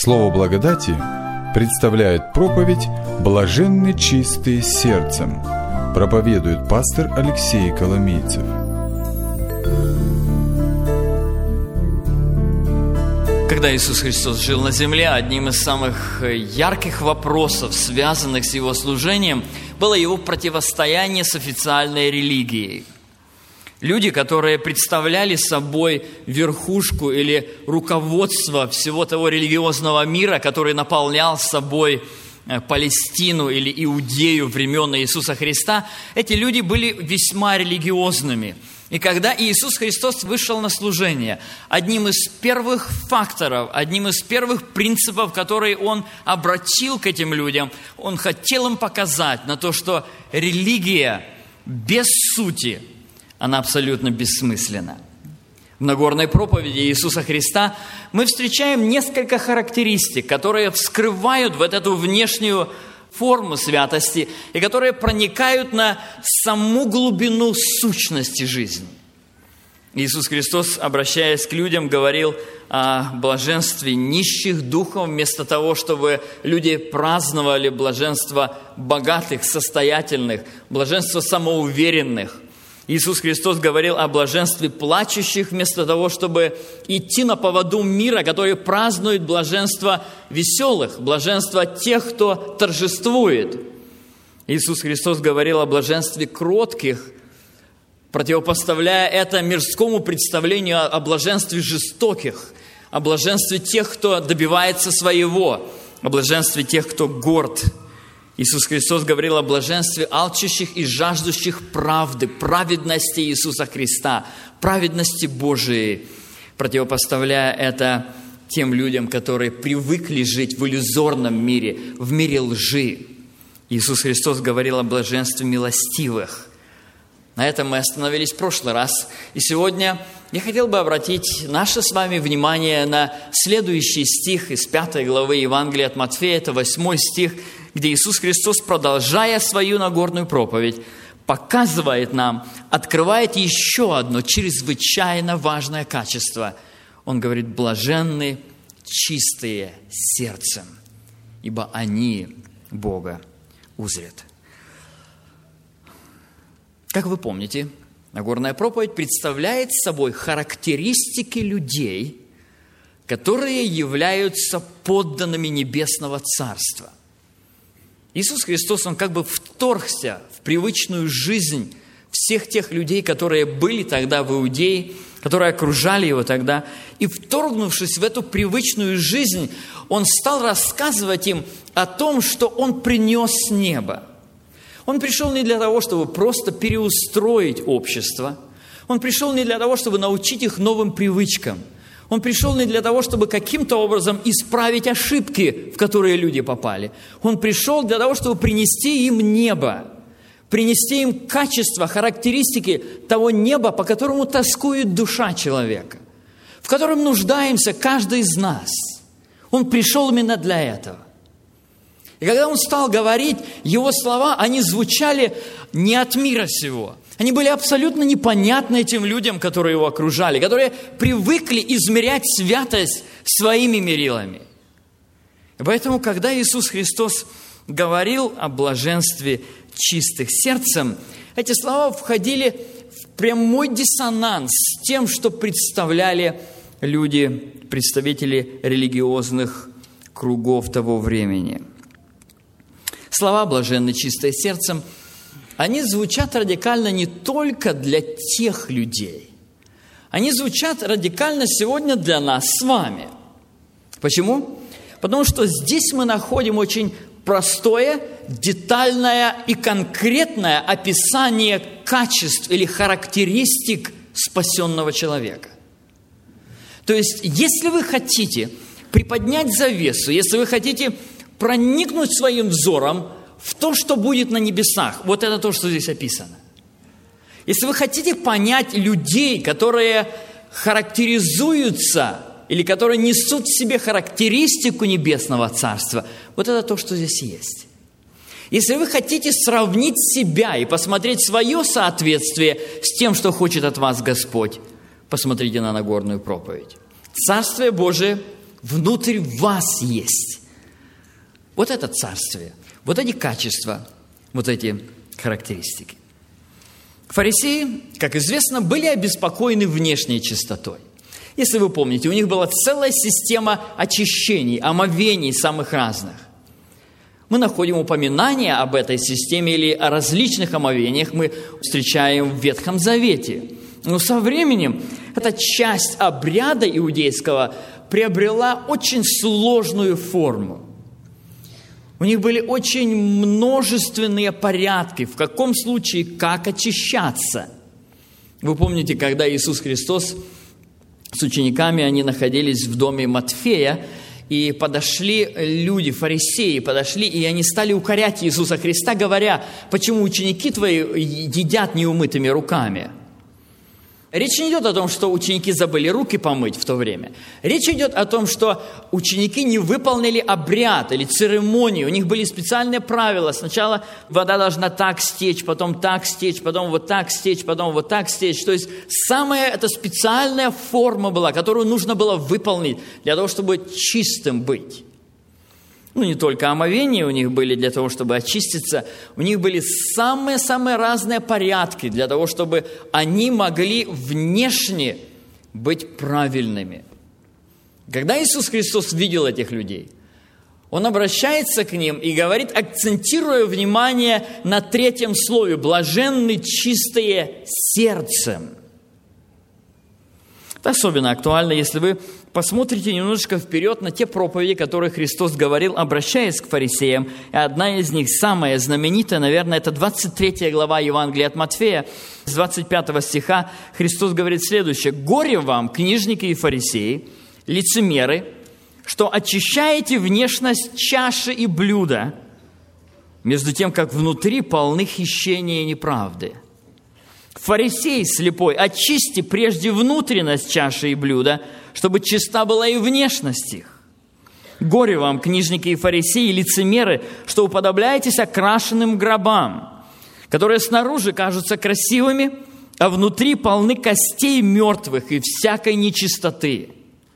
Слово благодати представляет проповедь «Блаженны чистые сердцем». Проповедует пастор Алексей Коломейцев. Когда Иисус Христос жил на земле, одним из самых ярких вопросов, связанных с Его служением, было Его противостояние с официальной религией. Люди, которые представляли собой верхушку или руководство всего того религиозного мира, который наполнял собой Палестину или Иудею времен Иисуса Христа, эти люди были весьма религиозными. И когда Иисус Христос вышел на служение, одним из первых факторов, одним из первых принципов, которые Он обратил к этим людям, Он хотел им показать на то, что религия без сути, она абсолютно бессмысленна. В Нагорной проповеди Иисуса Христа мы встречаем несколько характеристик, которые вскрывают вот эту внешнюю форму святости и которые проникают на саму глубину сущности жизни. Иисус Христос, обращаясь к людям, говорил о блаженстве нищих духом, вместо того, чтобы люди праздновали блаженство богатых, состоятельных, блаженство самоуверенных. Иисус Христос говорил о блаженстве плачущих, вместо того, чтобы идти на поводу мира, который празднует блаженство веселых, блаженство тех, кто торжествует. Иисус Христос говорил о блаженстве кротких, противопоставляя это мирскому представлению о блаженстве жестоких, о блаженстве тех, кто добивается своего, о блаженстве тех, кто горд. Иисус Христос говорил о блаженстве алчущих и жаждущих правды, праведности Иисуса Христа, праведности Божией, противопоставляя это тем людям, которые привыкли жить в иллюзорном мире, в мире лжи. Иисус Христос говорил о блаженстве милостивых. На этом мы остановились в прошлый раз. И сегодня я хотел бы обратить наше с вами внимание на следующий стих из 5 главы Евангелия от Матфея, это 8 стих, где Иисус Христос, продолжая свою Нагорную проповедь, показывает нам, открывает еще одно чрезвычайно важное качество. Он говорит: блаженны чистые сердцем, ибо они Бога узрят. Как вы помните, Нагорная проповедь представляет собой характеристики людей, которые являются подданными Небесного Царства. Иисус Христос, Он как бы вторгся в привычную жизнь всех тех людей, которые были тогда в Иудее, которые окружали Его тогда. И вторгнувшись в эту привычную жизнь, Он стал рассказывать им о том, что Он принес с неба. Он пришел не для того, чтобы просто переустроить общество. Он пришел не для того, чтобы научить их новым привычкам. Он пришел не для того, чтобы каким-то образом исправить ошибки, в которые люди попали. Он пришел для того, чтобы принести им небо, принести им качество, характеристики того неба, по которому тоскует душа человека, в котором нуждаемся каждый из нас. Он пришел именно для этого. И когда Он стал говорить, Его слова, они звучали не от мира сего. Они были абсолютно непонятны этим людям, которые Его окружали, которые привыкли измерять святость своими мерилами. И поэтому, когда Иисус Христос говорил о блаженстве чистых сердцем, эти слова входили в прямой диссонанс с тем, что представляли люди, представители религиозных кругов того времени. Слова «блаженны чистые сердцем», они звучат радикально не только для тех людей. Они звучат радикально сегодня для нас с вами. Почему? Потому что здесь мы находим очень простое, детальное и конкретное описание качеств или характеристик спасенного человека. То есть, если вы хотите приподнять завесу, если вы хотите проникнуть своим взором в то, что будет на небесах. Вот это то, что здесь описано. Если вы хотите понять людей, которые характеризуются или которые несут в себе характеристику Небесного Царства, вот это то, что здесь есть. Если вы хотите сравнить себя и посмотреть свое соответствие с тем, что хочет от вас Господь, посмотрите на Нагорную проповедь. Царствие Божие внутрь вас есть. Вот это царствие, вот эти качества, вот эти характеристики. Фарисеи, как известно, были обеспокоены внешней чистотой. Если вы помните, у них была целая система очищений, омовений самых разных. Мы находим упоминания об этой системе или о различных омовениях мы встречаем в Ветхом Завете. Но со временем эта часть обряда иудейского приобрела очень сложную форму. У них были очень множественные порядки, в каком случае как очищаться. Вы помните, когда Иисус Христос с учениками, они находились в доме Матфея, и подошли люди, фарисеи, и они стали укорять Иисуса Христа, говоря, почему ученики твои едят неумытыми руками. Речь не идет о том, что ученики забыли руки помыть в то время. Речь идет о том, что ученики не выполнили обряд или церемонию. У них были специальные правила. Сначала вода должна так стечь, потом так стечь, потом вот так стечь, потом вот так стечь. То есть самая эта специальная форма была, которую нужно было выполнить для того, чтобы чистым быть. Ну, не только омовения у них были для того, чтобы очиститься, у них были самые-самые разные порядки для того, чтобы они могли внешне быть правильными. Когда Иисус Христос видел этих людей, Он обращается к ним и говорит, акцентируя внимание на третьем слове «блаженны чистые сердцем». Это особенно актуально, если вы посмотрите немножечко вперед на те проповеди, которые Христос говорил, обращаясь к фарисеям. И одна из них, самая знаменитая, наверное, это 23 глава Евангелия от Матфея, с 25 стиха Христос говорит следующее. «Горе вам, книжники и фарисеи, лицемеры, что очищаете внешность чаши и блюда, между тем, как внутри полны хищения и неправды. Фарисей слепой, очисти прежде внутренность чаши и блюда, чтобы чиста была и внешность их. Горе вам, книжники и фарисеи, лицемеры, что уподобляетесь окрашенным гробам, которые снаружи кажутся красивыми, а внутри полны костей мертвых и всякой нечистоты.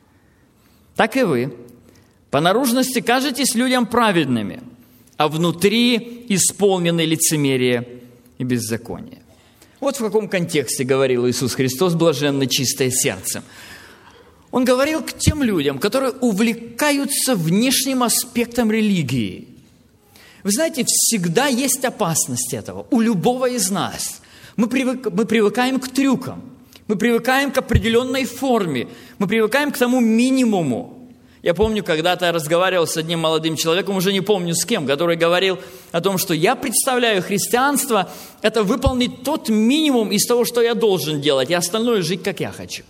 Так и вы, по наружности кажетесь людям праведными, а внутри исполнены лицемерия и беззакония». Вот в каком контексте говорил Иисус Христос, блаженны чистое сердцем. Он говорил к тем людям, которые увлекаются внешним аспектом религии. Вы знаете, всегда есть опасность этого у любого из нас. Мы привыкаем к трюкам, мы привыкаем к определенной форме, мы привыкаем к тому минимуму. Я помню, когда-то разговаривал с одним молодым человеком, уже не помню с кем, который говорил о том, что я представляю христианство, это выполнить тот минимум из того, что я должен делать, и остальное жить, как я хочу.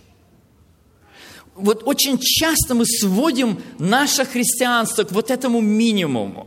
Вот очень часто мы сводим наше христианство к вот этому минимуму.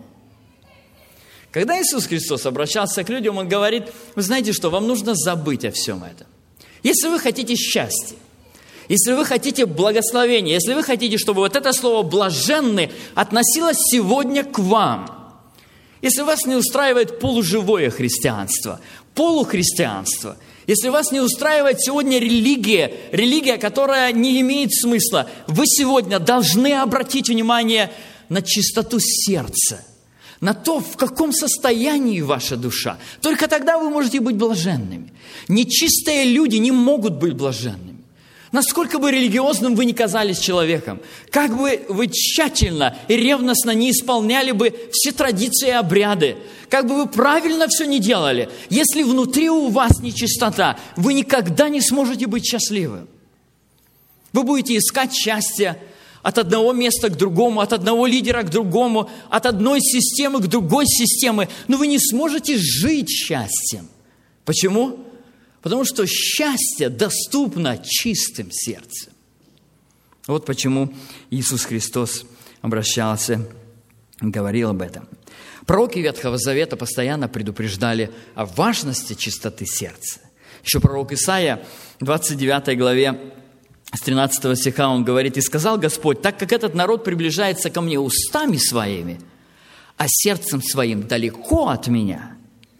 Когда Иисус Христос обращался к людям, Он говорит, вы знаете что, вам нужно забыть о всем этом. Если вы хотите счастья, если вы хотите благословения, если вы хотите, чтобы вот это слово «блаженны» относилось сегодня к вам, если вас не устраивает полуживое христианство, полухристианство, если вас не устраивает сегодня религия, которая не имеет смысла, вы сегодня должны обратить внимание на чистоту сердца, на то, в каком состоянии ваша душа. Только тогда вы можете быть блаженными. Нечистые люди не могут быть блаженными. Насколько бы религиозным вы ни казались человеком, как бы вы тщательно и ревностно не исполняли бы все традиции и обряды, как бы вы правильно все не делали, если внутри у вас нечистота, вы никогда не сможете быть счастливым. Вы будете искать счастье от одного места к другому, от одного лидера к другому, от одной системы к другой системе, но вы не сможете жить счастьем. Почему? Потому что счастье доступно чистым сердцем. Вот почему Иисус Христос обращался, говорил об этом. Пророки Ветхого Завета постоянно предупреждали о важности чистоты сердца. Еще пророк Исаия в 29 главе с 13 стиха он говорит, «И сказал Господь, так как этот народ приближается ко мне устами своими, а сердцем своим далеко от меня,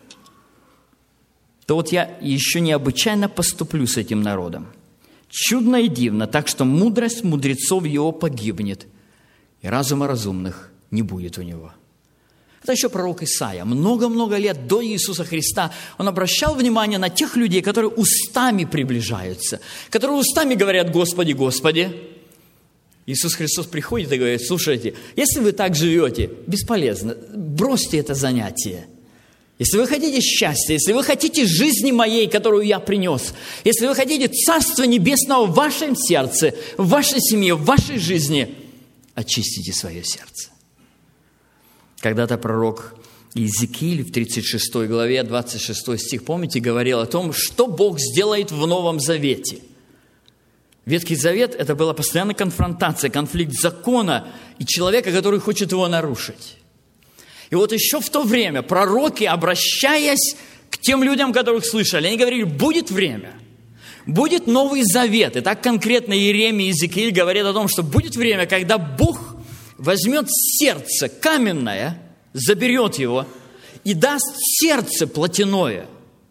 то вот я еще необычайно поступлю с этим народом. Чудно и дивно, так что мудрость мудрецов его погибнет, и разума разумных не будет у него». Это еще пророк Исаия. Много-много лет до Иисуса Христа он обращал внимание на тех людей, которые устами приближаются, которые устами говорят: «Господи, Господи». Иисус Христос приходит и говорит: «Слушайте, если вы так живете, бесполезно, бросьте это занятие. Если вы хотите счастья, если вы хотите жизни моей, которую я принес, если вы хотите Царства Небесного в вашем сердце, в вашей семье, в вашей жизни, очистите свое сердце». Когда-то пророк Иезекииль в 36 главе, 26 стих, помните, говорил о том, что Бог сделает в Новом Завете. Ветхий Завет – это была постоянная конфронтация, конфликт закона и человека, который хочет его нарушить. И вот еще в то время пророки, обращаясь к тем людям, которых слышали, они говорили: будет время, будет Новый Завет. И так конкретно Иеремия и Иезекииль говорят о том, что будет время, когда Бог возьмет сердце каменное, заберет его и даст сердце плотяное.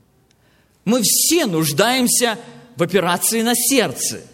Мы все нуждаемся в операции на сердце.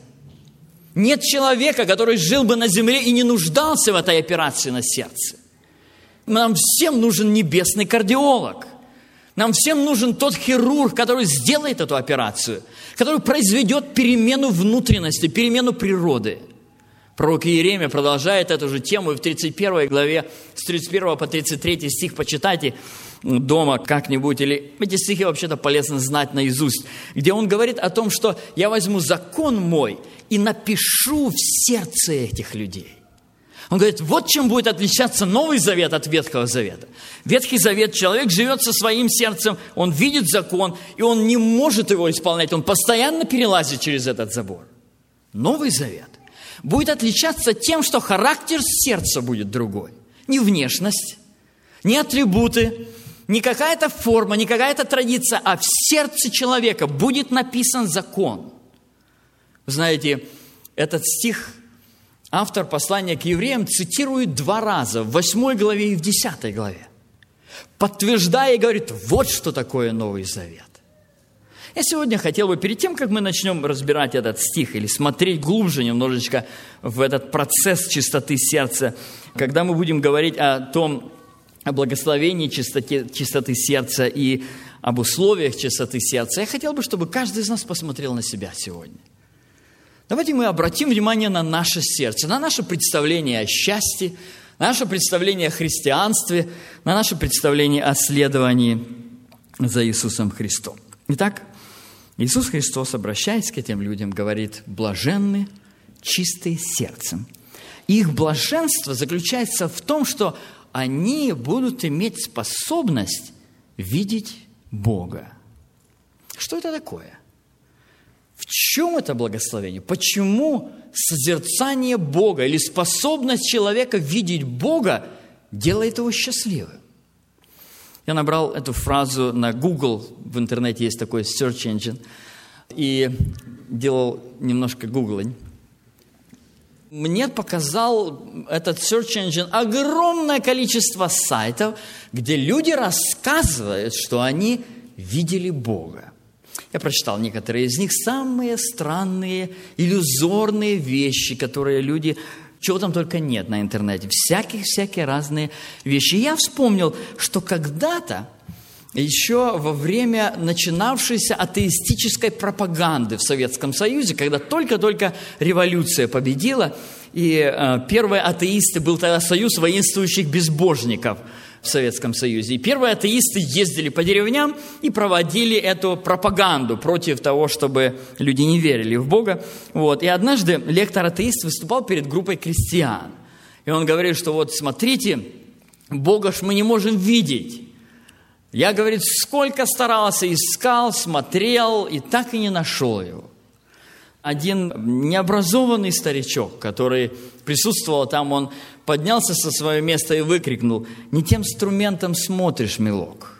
Нет человека, который жил бы на земле и не нуждался в этой операции на сердце. Нам всем нужен небесный кардиолог. Нам всем нужен тот хирург, который сделает эту операцию, который произведет перемену внутренности, перемену природы. Пророк Иеремия продолжает эту же тему, и в 31 главе, с 31 по 33 стих почитайте дома как-нибудь, или эти стихи вообще-то полезно знать наизусть, где он говорит о том, что я возьму закон мой и напишу в сердце этих людей. Он говорит, вот чем будет отличаться Новый Завет от Ветхого Завета. Ветхий Завет, человек живет со своим сердцем, он видит закон, и он не может его исполнять, он постоянно перелазит через этот забор. Новый Завет будет отличаться тем, что характер сердца будет другой. Не внешность, не атрибуты, не какая-то форма, не какая-то традиция, а в сердце человека будет написан закон. Вы знаете, этот стих автор послания к евреям цитирует 2 раза, в 8 главе и в 10 главе, подтверждая и говорит, вот что такое Новый Завет. Я сегодня хотел бы, перед тем, как мы начнем разбирать этот стих или смотреть глубже немножечко в этот процесс чистоты сердца, когда мы будем говорить о том, о благословении чистоты сердца и об условиях чистоты сердца, я хотел бы, чтобы каждый из нас посмотрел на себя сегодня. Давайте мы обратим внимание на наше сердце, на наше представление о счастье, на наше представление о христианстве, на наше представление о следовании за Иисусом Христом. Итак, Иисус Христос, обращаясь к этим людям, говорит: блаженны чистые сердцем. Их блаженство заключается в том, что они будут иметь способность видеть Бога. Что это такое? В чем это благословение? Почему созерцание Бога или способность человека видеть Бога делает его счастливым? Я набрал эту фразу на Google, в интернете есть такой search engine, и делал немножко гуглинг. Мне показал этот search engine огромное количество сайтов, где люди рассказывают, что они видели Бога. Я прочитал некоторые из них, самые странные, иллюзорные вещи, которые люди... Чего там только нет на интернете. Всякие разные вещи. И я вспомнил, что когда-то, еще во время начинавшейся атеистической пропаганды в Советском Союзе, когда только-только революция победила, и первые атеисты, был тогда союз воинствующих безбожников в Советском Союзе. И первые атеисты ездили по деревням и проводили эту пропаганду против того, чтобы люди не верили в Бога. Вот. И однажды лектор-атеист выступал перед группой крестьян. И он говорил, что вот смотрите, Бога ж мы не можем видеть. Я, говорит, сколько старался, искал, смотрел, и так и не нашел его. Один необразованный старичок, который присутствовал там, он поднялся со своего места и выкрикнул: «Не тем инструментом смотришь, милок».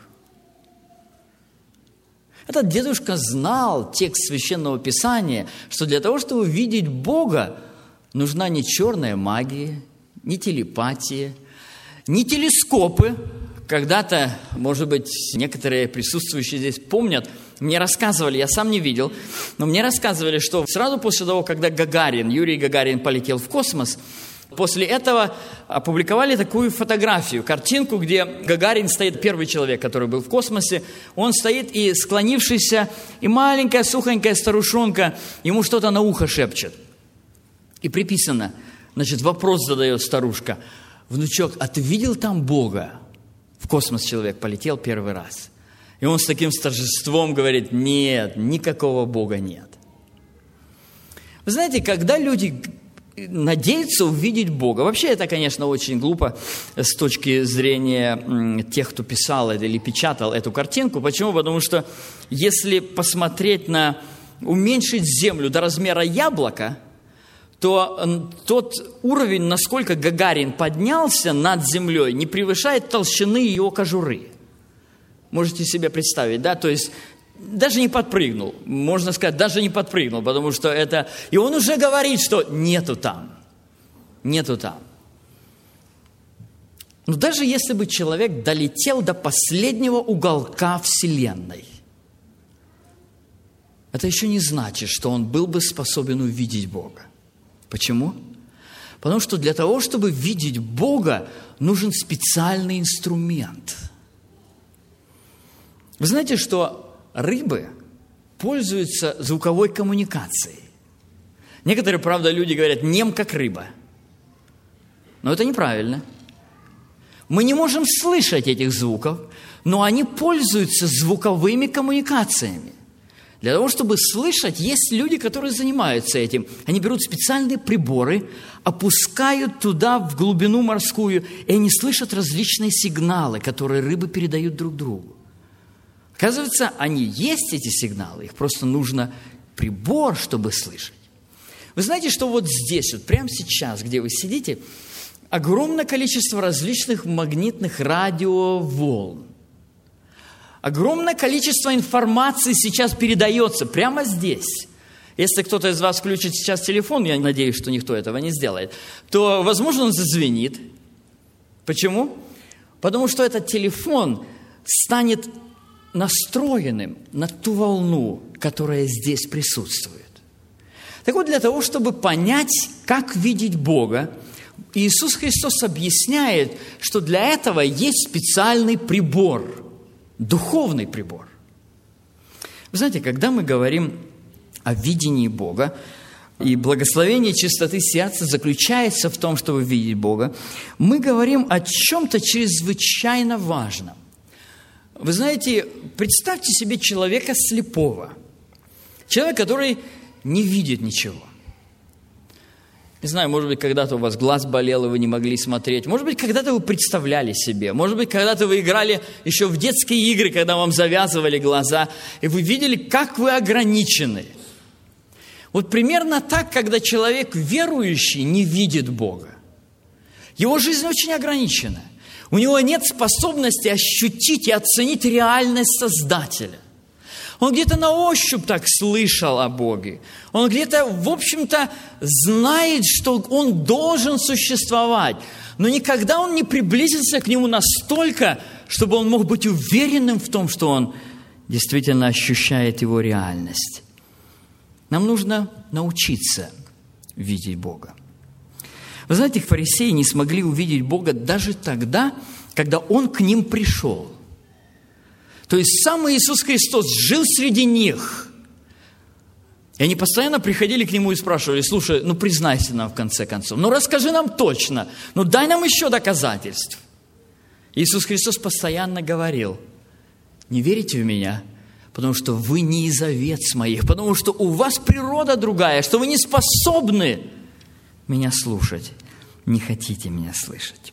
Этот дедушка знал текст Священного Писания, что для того, чтобы видеть Бога, нужна не черная магия, не телепатия, не телескопы. Когда-то, может быть, некоторые присутствующие здесь помнят, мне рассказывали, я сам не видел, но мне рассказывали, что сразу после того, когда Юрий Гагарин полетел в космос, После этого опубликовали такую фотографию, картинку, где Гагарин стоит, первый человек, который был в космосе. Он стоит и склонившийся, и маленькая сухонькая старушонка ему что-то на ухо шепчет. И приписано, значит, вопрос задает старушка: «Внучок, а ты видел там Бога?» В космос человек полетел первый раз. И он с таким торжеством говорит: «Нет, никакого Бога нет». Вы знаете, когда люди надеются увидеть Бога, вообще это, конечно, очень глупо с точки зрения тех, кто писал это или печатал эту картинку. Почему? Потому что если посмотреть уменьшить Землю до размера яблока, то тот уровень, насколько Гагарин поднялся над землей, не превышает толщины его кожуры. Можете себе представить, да? То есть даже не подпрыгнул, можно сказать, даже не подпрыгнул, потому что это... И он уже говорит, что нету там. Но даже если бы человек долетел до последнего уголка Вселенной, это еще не значит, что он был бы способен увидеть Бога. Почему? Потому что для того, чтобы видеть Бога, нужен специальный инструмент. Вы знаете, что рыбы пользуются звуковой коммуникацией. Некоторые, правда, люди говорят: нем как рыба. Но это неправильно. Мы не можем слышать этих звуков, но они пользуются звуковыми коммуникациями. Для того, чтобы слышать, есть люди, которые занимаются этим. Они берут специальные приборы, опускают туда в глубину морскую, и они слышат различные сигналы, которые рыбы передают друг другу. Оказывается, они есть, эти сигналы, их просто нужно прибор, чтобы слышать. Вы знаете, что вот здесь, вот прямо сейчас, где вы сидите, огромное количество различных магнитных радиоволн. Огромное количество информации сейчас передается прямо здесь. Если кто-то из вас включит сейчас телефон, я надеюсь, что никто этого не сделает, то, возможно, он зазвенит. Почему? Потому что этот телефон станет настроенным на ту волну, которая здесь присутствует. Так вот, для того, чтобы понять, как видеть Бога, Иисус Христос объясняет, что для этого есть специальный прибор, духовный прибор. Вы знаете, когда мы говорим о видении Бога, и благословение чистоты сердца заключается в том, чтобы видеть Бога, мы говорим о чем-то чрезвычайно важном. Вы знаете, представьте себе человека слепого. Человек, который не видит ничего. Не знаю, может быть, когда-то у вас глаз болел, и вы не могли смотреть. Может быть, когда-то вы представляли себе. Может быть, когда-то вы играли еще в детские игры, когда вам завязывали глаза, и вы видели, как вы ограничены. Вот примерно так, когда человек верующий не видит Бога. Его жизнь очень ограничена. У него нет способности ощутить и оценить реальность Создателя. Он где-то на ощупь так слышал о Боге. Он где-то, в общем-то, знает, что он должен существовать. Но никогда он не приблизился к нему настолько, чтобы он мог быть уверенным в том, что он действительно ощущает его реальность. Нам нужно научиться видеть Бога. Вы знаете, фарисеи не смогли увидеть Бога даже тогда, когда Он к ним пришел. То есть сам Иисус Христос жил среди них. И они постоянно приходили к Нему и спрашивали: слушай, признайся нам в конце концов, расскажи нам точно, дай нам еще доказательств. Иисус Христос постоянно говорил: не верите в Меня, потому что вы не из овец моих, потому что у вас природа другая, что вы не способны Меня слушать, не хотите Меня слышать.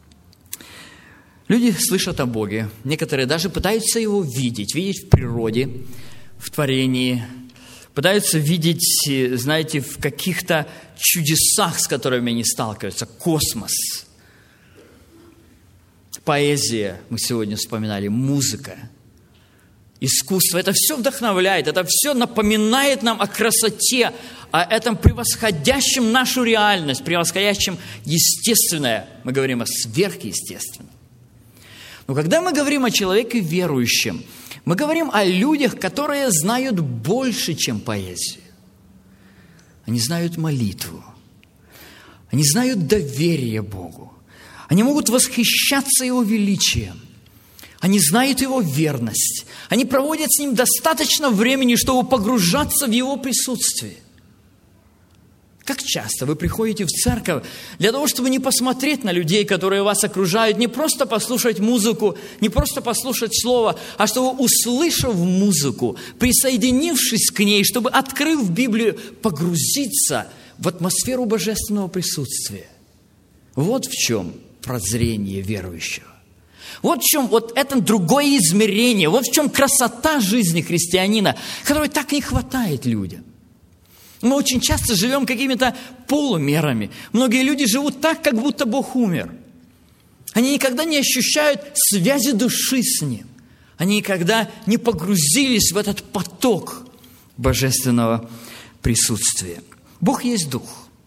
Люди слышат о Боге, некоторые даже пытаются Его видеть в природе, в творении, пытаются видеть, знаете, в каких-то чудесах, с которыми они сталкиваются, космос, поэзия, мы сегодня вспоминали, музыка, искусство. Это все вдохновляет, это все напоминает нам о красоте, о этом превосходящем нашу реальность, превосходящем естественное. Мы говорим о сверхъестественном. Но когда мы говорим о человеке верующем, мы говорим о людях, которые знают больше, чем поэзию. Они знают молитву. Они знают доверие Богу. Они могут восхищаться Его величием. Они знают Его верность. Они проводят с Ним достаточно времени, чтобы погружаться в Его присутствие. Как часто вы приходите в церковь для того, чтобы не посмотреть на людей, которые вас окружают, не просто послушать музыку, не просто послушать слово, а чтобы, услышав музыку, присоединившись к ней, чтобы, открыв Библию, погрузиться в атмосферу божественного присутствия. Вот в чем прозрение верующего. Вот в чем вот это другое измерение, вот в чем красота жизни христианина, которой так не хватает людям. Мы очень часто живем какими-то полумерами. Многие люди живут так, как будто Бог умер. Они никогда не ощущают связи души с Ним. Они никогда не погрузились в этот поток божественного присутствия. Бог есть Дух.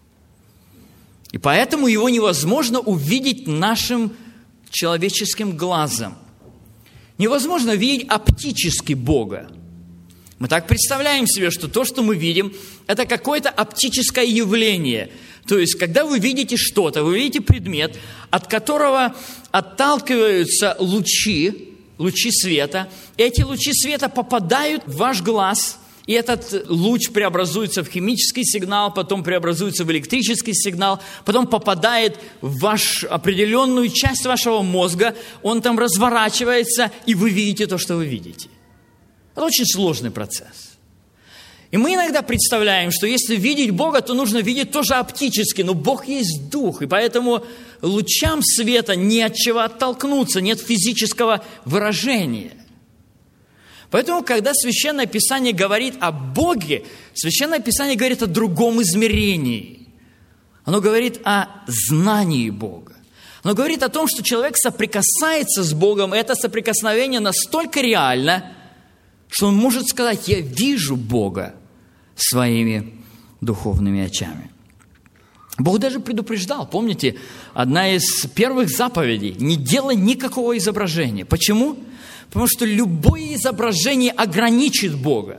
И поэтому Его невозможно увидеть нашим человеческим глазом. Невозможно видеть оптически Бога. Мы так представляем себе, что то, что мы видим, это какое-то оптическое явление. То есть, когда вы видите что-то, вы видите предмет, от которого отталкиваются лучи света. Эти лучи света попадают в ваш глаз, и этот луч преобразуется в химический сигнал, потом преобразуется в электрический сигнал, потом попадает в вашу определенную часть вашего мозга, он там разворачивается, и вы видите то, что вы видите. Это очень сложный процесс. И мы иногда представляем, что если видеть Бога, то нужно видеть тоже оптически, но Бог есть Дух, и поэтому лучам света не от чего оттолкнуться, нет физического выражения. Поэтому, когда Священное Писание говорит о Боге, Священное Писание говорит о другом измерении. Оно говорит о знании Бога. Оно говорит о том, что человек соприкасается с Богом, и это соприкосновение настолько реально, что он может сказать: «Я вижу Бога своими духовными очами». Бог даже предупреждал, помните, одна из первых заповедей – не делай никакого изображения. Почему? Потому что любое изображение ограничит Бога,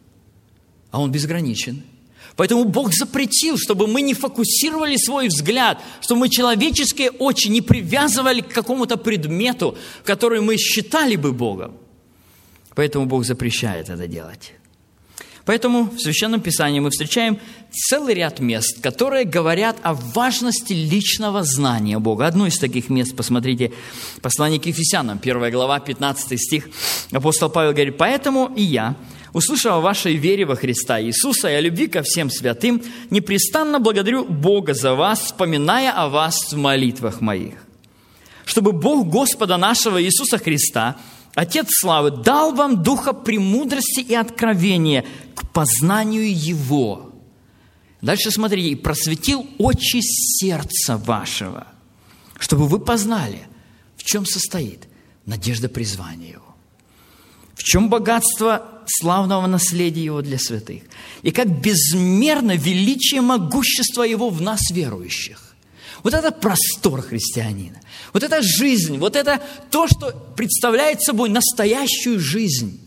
а Он безграничен. Поэтому Бог запретил, чтобы мы не фокусировали свой взгляд, чтобы мы человеческие очи не привязывали к какому-то предмету, который мы считали бы Богом. Поэтому Бог запрещает это делать. Поэтому в Священном Писании мы встречаем целый ряд мест, которые говорят о важности личного знания Бога. Одно из таких мест, посмотрите, послание к Ефесянам, 1 глава, 15 стих. Апостол Павел говорит: «Поэтому и я, услышав о вашей вере во Христа Иисуса и о любви ко всем святым, непрестанно благодарю Бога за вас, вспоминая о вас в молитвах моих, чтобы Бог Господа нашего Иисуса Христа, Отец славы, дал вам духа премудрости и откровения к познанию Его». Дальше смотрите: «И просветил очи сердца вашего, чтобы вы познали, в чем состоит надежда призвания Его, в чем богатство славного наследия Его для святых, и как безмерно величие могущества Его в нас, верующих». Вот это простор христианина. Вот эта жизнь, вот это то, что представляет собой настоящую жизнь.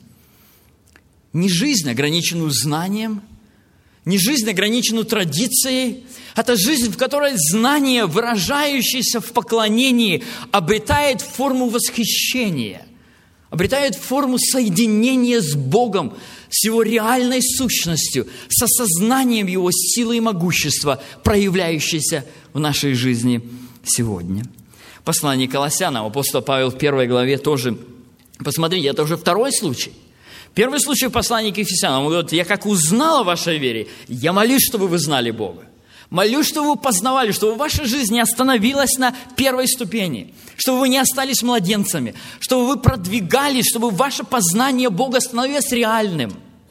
Не жизнь, ограниченную знанием, не жизнь, ограниченную традицией. Это жизнь, в которой знание, выражающееся в поклонении, обретает форму восхищения, обретает форму соединения с Богом, с Его реальной сущностью, с осознанием Его силы и могущества, проявляющейся в нашей жизни сегодня. Послание к Колоссянам, апостол Павел в 1 главе тоже, посмотрите, это уже второй случай. Первый случай в послании к Ефесянам, он говорит: «Я как узнал о вашей вере, я молюсь, чтобы вы знали Бога. Молюсь, чтобы вы познавали, чтобы ваша жизнь не остановилась на первой ступени, чтобы вы не остались младенцами, чтобы вы продвигались, чтобы ваше познание Бога становилось реальным».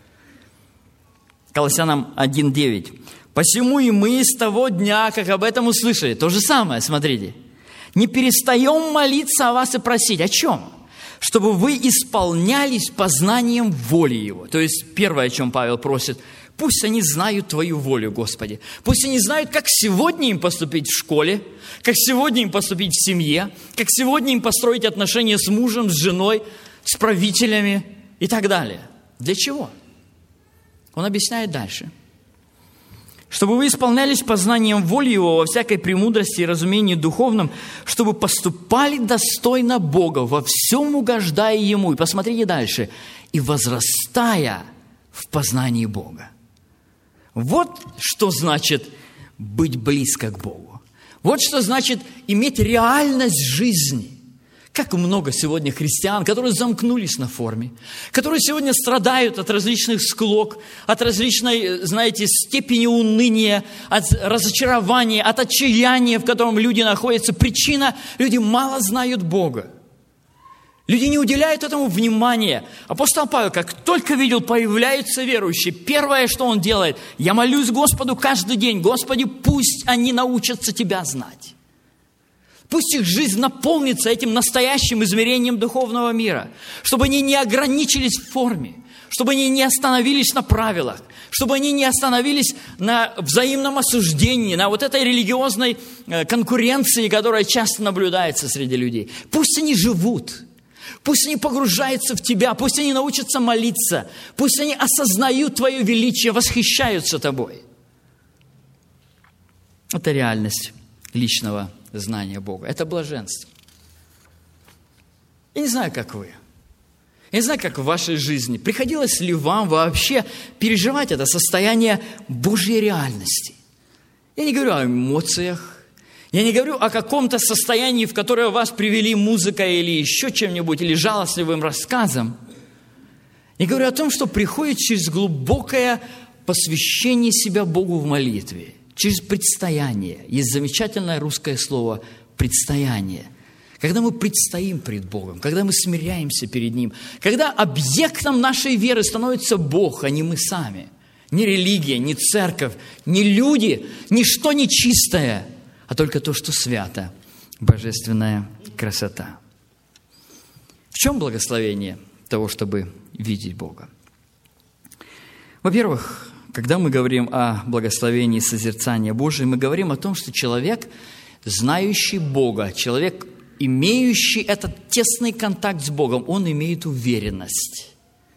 Колоссянам 1:9. «Посему и мы с того дня, как об этом услышали». То же самое, смотрите. «Не перестаем молиться о вас и просить». О чем? «Чтобы вы исполнялись познанием воли Его». То есть первое, о чем Павел просит: пусть они знают Твою волю, Господи. Пусть они знают, как сегодня им поступить в школе, как сегодня им поступить в семье, как сегодня им построить отношения с мужем, с женой, с правителями и так далее. Для чего? Он объясняет дальше, чтобы вы исполнялись познанием воли Его во всякой премудрости и разумении духовном, чтобы поступали достойно Бога, во всем угождая Ему». И посмотрите дальше. «И возрастая в познании Бога». Вот что значит быть близко к Богу. Вот что значит иметь реальность жизни. Как много сегодня христиан, которые замкнулись на форме, которые сегодня страдают от различных склок, от различной, знаете, степени уныния, от разочарования, от отчаяния, в котором люди находятся. Причина – люди мало знают Бога. Люди не уделяют этому внимания. Апостол Павел, как только видел, появляются верующие, первое, что он делает: «Я молюсь Господу каждый день: Господи, пусть они научатся Тебя знать». Пусть их жизнь наполнится этим настоящим измерением духовного мира, чтобы они не ограничились в форме, чтобы они не остановились на правилах, чтобы они не остановились на взаимном осуждении, на вот этой религиозной конкуренции, которая часто наблюдается среди людей. Пусть они живут, пусть они погружаются в Тебя, пусть они научатся молиться, пусть они осознают Твое величие, восхищаются Тобой. Это реальность личного знания Бога. Это блаженство. Я не знаю, как вы. Я не знаю, как в вашей жизни. Приходилось ли вам вообще переживать это состояние Божьей реальности? Я не говорю о эмоциях. Я не говорю о каком-то состоянии, в которое вас привели музыка или еще чем-нибудь, или жалостливым рассказом. Я говорю о том, что приходит через глубокое посвящение себя Богу в молитве. Через предстояние. Есть замечательное русское слово «предстояние». Когда мы предстоим пред Богом, когда мы смиряемся перед Ним, когда объектом нашей веры становится Бог, а не мы сами. Не религия, не церковь, не люди, ничто нечистое, а только то, что свято, божественная красота. В чем благословение того, чтобы видеть Бога? Во-первых, когда мы говорим о благословении созерцания Божия, мы говорим о том, что человек, знающий Бога, человек, имеющий этот тесный контакт с Богом, он имеет уверенность.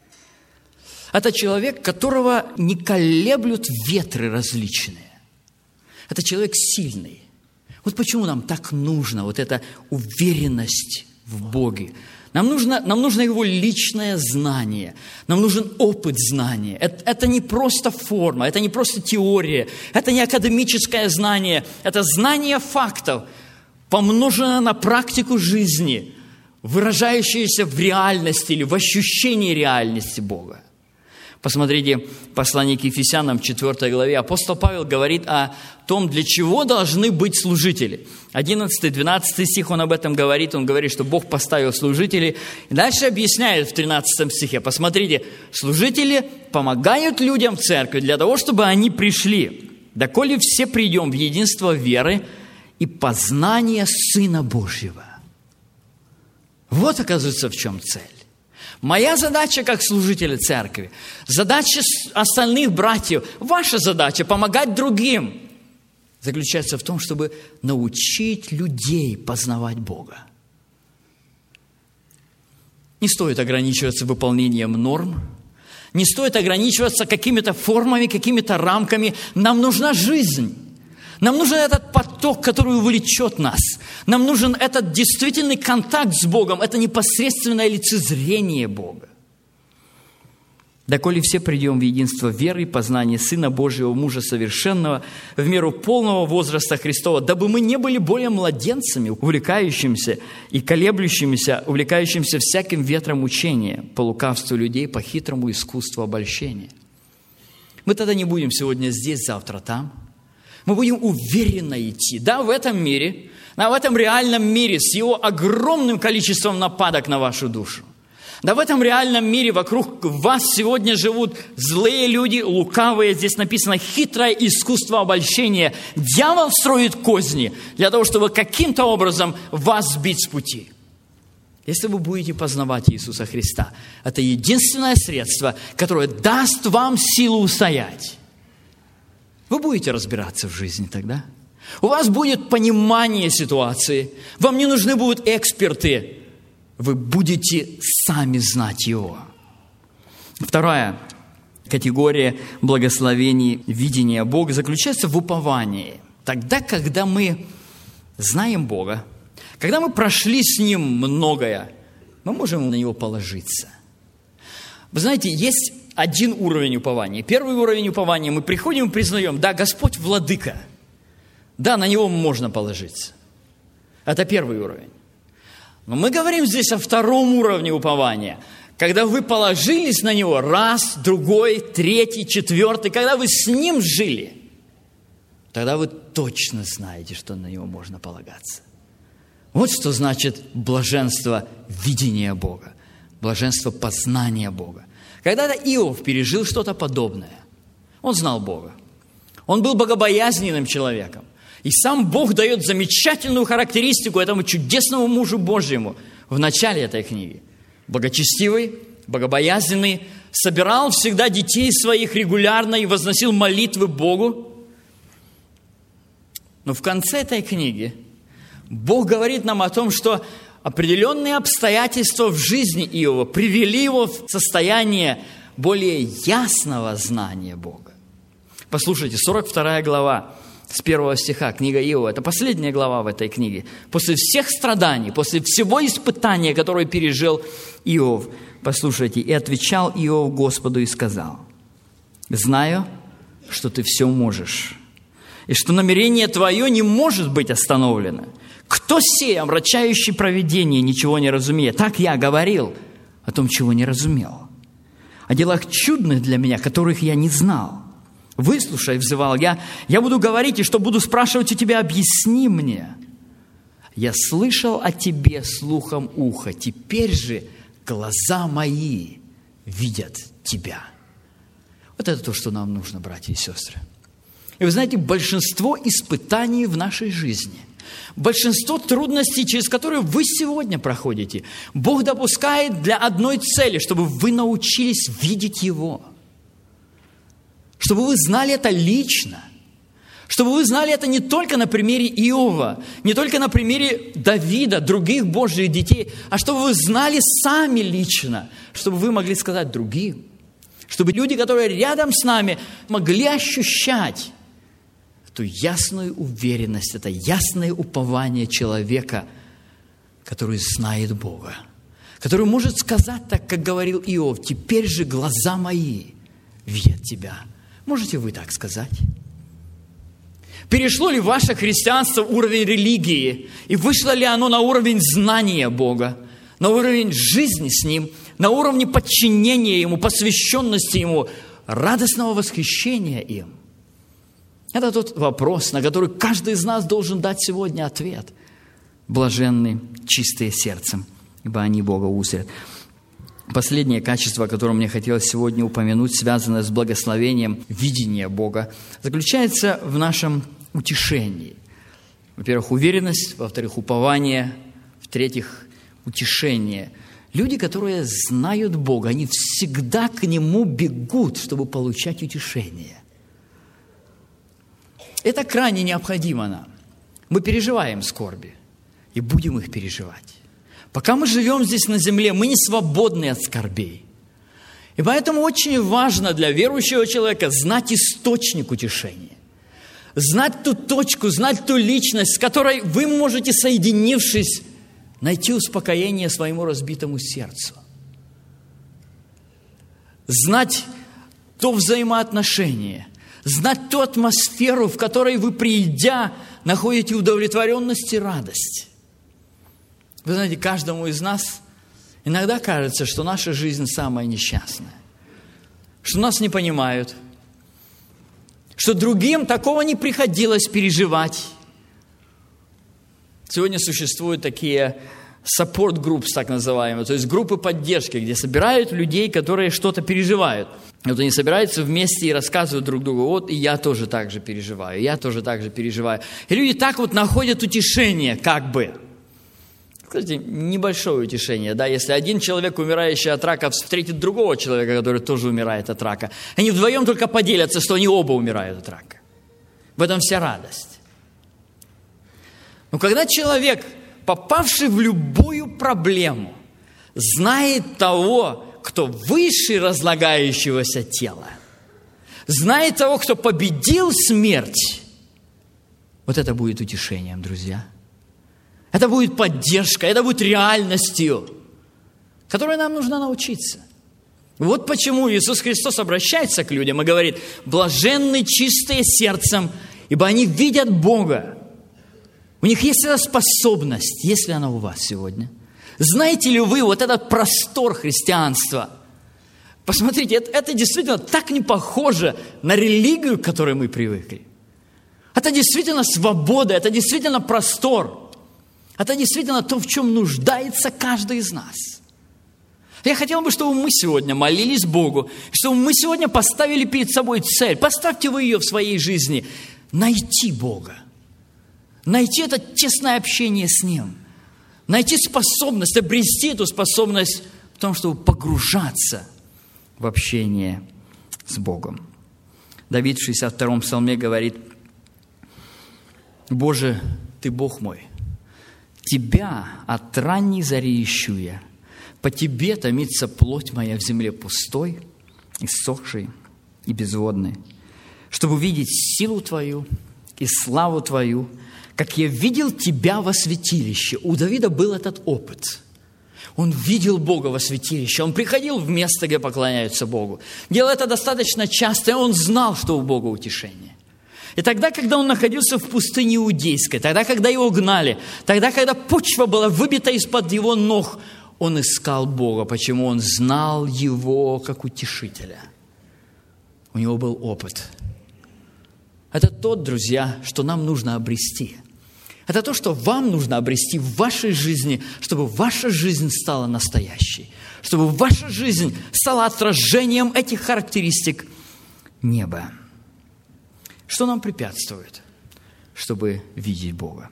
Это человек, которого не колеблют ветры различные. Это человек сильный. Вот почему нам так нужна вот эта уверенность в Боге. Нам нужно его личное знание, нам нужен опыт знания. Это не просто форма, это не просто теория, это не академическое знание, это знание фактов, помноженное на практику жизни, выражающееся в реальности или в ощущении реальности Бога. Посмотрите, послание к Ефесянам, 4 главе. Апостол Павел говорит о том, для чего должны быть служители. 11-12 стих он об этом говорит. Он говорит, что Бог поставил служителей. И дальше объясняет в 13 стихе. Посмотрите, служители помогают людям в церкви для того, чтобы они пришли. «Доколе все придем в единство веры и познание Сына Божьего». Вот, оказывается, в чем цель. Моя задача как служителя церкви, задача остальных братьев, ваша задача помогать другим, заключается в том, чтобы научить людей познавать Бога. Не стоит ограничиваться выполнением норм, не стоит ограничиваться какими-то формами, какими-то рамками. Нам нужна жизнь. Нам нужен этот поток, который увлечет нас. Нам нужен этот действительный контакт с Богом, это непосредственное лицезрение Бога. «Доколе все придем в единство веры и познание Сына Божьего, мужа совершенного, в меру полного возраста Христова, дабы мы не были более младенцами, увлекающимися и колеблющимися, увлекающимися всяким ветром учения, по лукавству людей, по хитрому искусству обольщения». Мы тогда не будем сегодня здесь, завтра там. Мы будем уверенно идти. Да, в этом мире, да, в этом реальном мире с его огромным количеством нападок на вашу душу. Да, в этом реальном мире вокруг вас сегодня живут злые люди, лукавые. Здесь написано хитрое искусство обольщения. Дьявол строит козни для того, чтобы каким-то образом вас сбить с пути. Если вы будете познавать Иисуса Христа, это единственное средство, которое даст вам силу устоять. Вы будете разбираться в жизни тогда. У вас будет понимание ситуации. Вам не нужны будут эксперты. Вы будете сами знать Его. Второе. категория благословений видения Бога заключается в уповании. Тогда, когда мы знаем Бога, когда мы прошли с Ним многое, мы можем на Него положиться. Вы знаете, есть один уровень упования. Первый уровень упования, мы приходим и признаем, да, Господь владыка, да, на Него можно положиться. Это первый уровень. Но мы говорим здесь о втором уровне упования. Когда вы положились на Него раз, другой, третий, четвертый, когда вы с Ним жили, тогда вы точно знаете, что на Него можно полагаться. Вот что значит блаженство видения Бога, блаженство познания Бога. Когда-то Иов пережил что-то подобное. Он знал Бога. Он был богобоязненным человеком. И сам Бог дает замечательную характеристику этому чудесному мужу Божьему в начале этой книги. Благочестивый, богобоязненный, собирал всегда детей своих регулярно и возносил молитвы Богу. Но в конце этой книги Бог говорит нам о том, что определенные обстоятельства в жизни Иова привели его в состояние более ясного знания Бога. Послушайте, 42 глава, с 1 стиха, книга Иова, это последняя глава в этой книге. После всех страданий, после всего испытания, которое пережил Иов, послушайте, «И отвечал Иов Господу и сказал: знаю, что ты все можешь, и что намерение твое не может быть остановлено. Кто сей, омрачающий провидение, ничего не разумеет? Так я говорил о том, чего не разумел, о делах чудных для меня, которых я не знал. Выслушай, взывал я буду говорить, и что буду спрашивать у тебя, объясни мне. Я слышал о тебе слухом уха, теперь же глаза мои видят тебя». Вот это то, что нам нужно, братья и сестры. И вы знаете, большинство испытаний в нашей жизни, большинство трудностей, через которые вы сегодня проходите, Бог допускает для одной цели, чтобы вы научились видеть Его. Чтобы вы знали это лично. Чтобы вы знали это не только на примере Иова, не только на примере Давида, других Божьих детей, а чтобы вы знали сами лично, чтобы вы могли сказать другим. Чтобы люди, которые рядом с нами, могли ощущать эту ясную уверенность, это ясное упование человека, который знает Бога, который может сказать так, как говорил Иов: «Теперь же глаза мои видят тебя». Можете вы так сказать? Перешло ли ваше христианство в уровень религии? И вышло ли оно на уровень знания Бога, на уровень жизни с Ним, на уровне подчинения Ему, посвященности Ему, радостного восхищения им? Это тот вопрос, на который каждый из нас должен дать сегодня ответ. Блаженны чистые сердцем, ибо они Бога узрят. Последнее качество, о котором мне хотелось сегодня упомянуть, связанное с благословением видения Бога, заключается в нашем утешении. Во-первых, уверенность, во-вторых, упование, в-третьих, утешение. Люди, которые знают Бога, они всегда к Нему бегут, чтобы получать утешение. Это крайне необходимо нам. Мы переживаем скорби и будем их переживать. Пока мы живем здесь на земле, мы не свободны от скорбей. И поэтому очень важно для верующего человека знать источник утешения. Знать ту точку, знать ту личность, с которой вы можете, соединившись, найти успокоение своему разбитому сердцу. Знать то взаимоотношение, знать ту атмосферу, в которой вы, придя, находите удовлетворенность и радость. Вы знаете, каждому из нас иногда кажется, что наша жизнь самая несчастная, что нас не понимают, что другим такого не приходилось переживать. Сегодня существуют такие support groups, так называемые, то есть группы поддержки, где собирают людей, которые что-то переживают. И вот они собираются вместе и рассказывают друг другу: вот и я тоже так же переживаю, я тоже так же переживаю. И люди так вот находят утешение, как бы. Кстати, небольшое утешение, да, если один человек, умирающий от рака, встретит другого человека, который тоже умирает от рака, они вдвоем только поделятся, что они оба умирают от рака. В этом вся радость. Но когда человек, попавший в любую проблему, знает того, кто выше разлагающегося тела, знает того, кто победил смерть, вот это будет утешением, друзья. Это будет поддержка, это будет реальностью, которой нам нужно научиться. Вот почему Иисус Христос обращается к людям и говорит: блаженны чистые сердцем, ибо они видят Бога. У них есть эта способность, есть ли она у вас сегодня? Знаете ли вы вот этот простор христианства? Посмотрите, это действительно так не похоже на религию, к которой мы привыкли. Это действительно свобода, это действительно простор. Это действительно то, в чем нуждается каждый из нас. Я хотел бы, чтобы мы сегодня молились Богу, чтобы мы сегодня поставили перед собой цель. Поставьте вы ее в своей жизни. Найти Бога. Найти это тесное общение с Ним. Найти способность, обрести эту способность в том, чтобы погружаться в общение с Богом. Давид в 62-м псалме говорит: «Боже, Ты Бог мой, Тебя от ранней зари ищу я. По Тебе томится плоть моя в земле пустой, иссохшей и безводной, чтобы увидеть силу Твою и славу Твою, как я видел Тебя во святилище». У Давида был этот опыт. Он видел Бога во святилище, он приходил в место, где поклоняются Богу. Делал это достаточно часто, и он знал, что у Бога утешение. И тогда, когда он находился в пустыне Иудейской, тогда, когда его гнали, тогда, когда почва была выбита из-под его ног, он искал Бога. Почему? Он знал Его как утешителя. У него был опыт. Это то, друзья, что нам нужно обрести. Это то, что вам нужно обрести в вашей жизни, чтобы ваша жизнь стала настоящей, чтобы ваша жизнь стала отражением этих характеристик неба. Что нам препятствует, чтобы видеть Бога?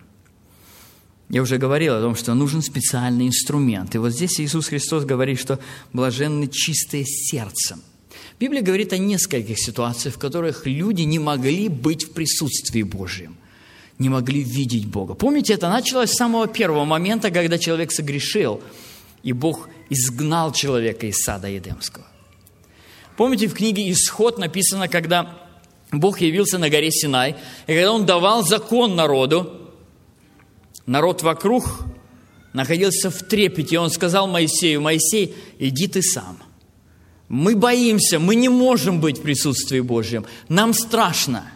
Я уже говорил о том, что нужен специальный инструмент. И вот здесь Иисус Христос говорит, что блаженны чистые сердцем. Библия говорит о нескольких ситуациях, в которых люди не могли быть в присутствии Божьем, не могли видеть Бога. Помните, это началось с самого первого момента, когда человек согрешил, и Бог изгнал человека из сада Едемского. Помните, в книге «Исход» написано, когда Бог явился на горе Синай, и когда Он давал закон народу, народ вокруг находился в трепете. Он сказал Моисею: «Моисей, иди ты сам. Мы боимся, мы не можем быть в присутствии Божьем. Нам страшно».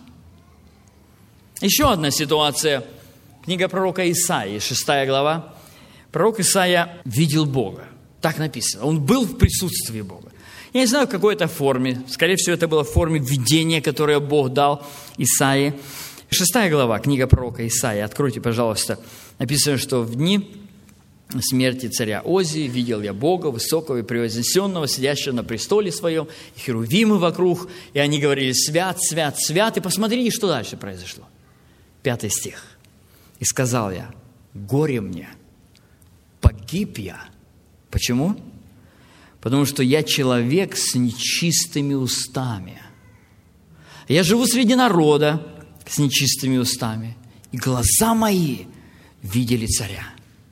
Еще одна ситуация. Книга пророка Исаии, 6 глава. Пророк Исаия видел Бога. Так написано. Он был в присутствии Бога. Я не знаю, в какой это форме. Скорее всего, это было в форме видения, которое Бог дал Исаии. 6 глава, книга пророка Исаии. Откройте, пожалуйста. Написано, что в дни смерти царя Озии видел я Бога, высокого и превознесенного, сидящего на престоле своем, и херувимы вокруг, и они говорили: свят, свят, свят. И посмотрите, что дальше произошло. 5 стих. «И сказал я: горе мне, погиб я». Почему? Потому что я человек с нечистыми устами. Я живу среди народа с нечистыми устами, и глаза мои видели царя.